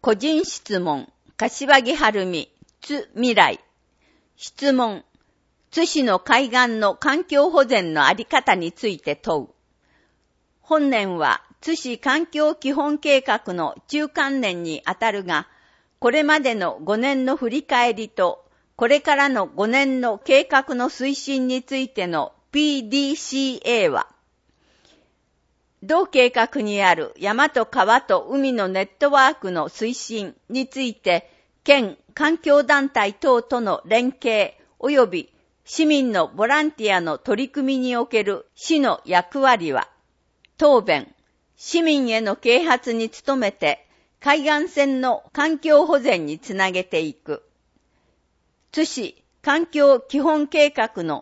個人質問、柏木春美、津未来。質問、津市の海岸の環境保全のあり方について問う。本年は津市環境基本計画の中間年にあたるが、これまでの5年の振り返りと、これからの5年の計画の推進についての PDCA は、同計画にある山と川と海のネットワークの推進について、県環境団体等との連携及び市民のボランティアの取り組みにおける市の役割は、答弁、市民への啓発に努めて海岸線の環境保全につなげていく。津市環境基本計画の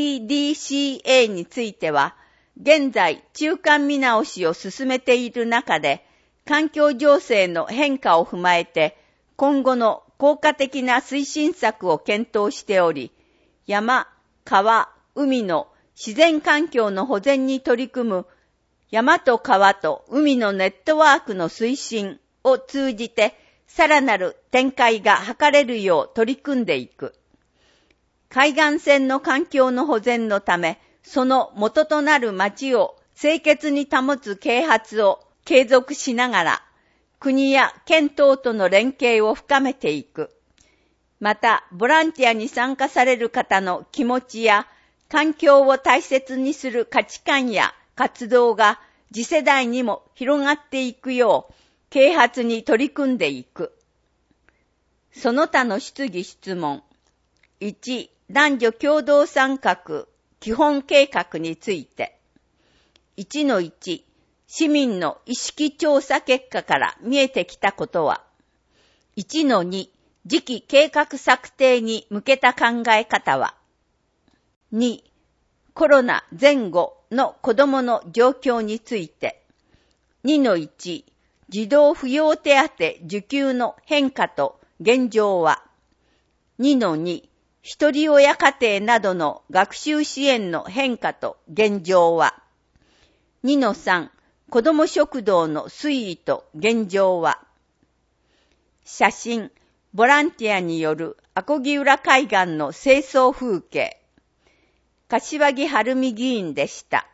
PDCA については、現在中間見直しを進めている中で、環境情勢の変化を踏まえて、今後の効果的な推進策を検討しており、山、川、海の自然環境の保全に取り組む山と川と海のネットワークの推進を通じて、さらなる展開が図れるよう取り組んでいく。海岸線の環境の保全のため、その元となる町を清潔に保つ啓発を継続しながら、国や県等との連携を深めていく。また、ボランティアに参加される方の気持ちや、環境を大切にする価値観や活動が次世代にも広がっていくよう、啓発に取り組んでいく。その他の質疑質問。1、男女共同参画基本計画について。1-1、市民の意識調査結果から見えてきたことは。1-2、次期計画策定に向けた考え方は。2、コロナ前後の子どもの状況について。2-1、児童扶養手当受給の変化と現状は。2-2、一人親家庭などの学習支援の変化と現状は。2-3、子ども食堂の推移と現状は。写真、ボランティアによる阿漕浦海岸の清掃風景。柏木春美議員でした。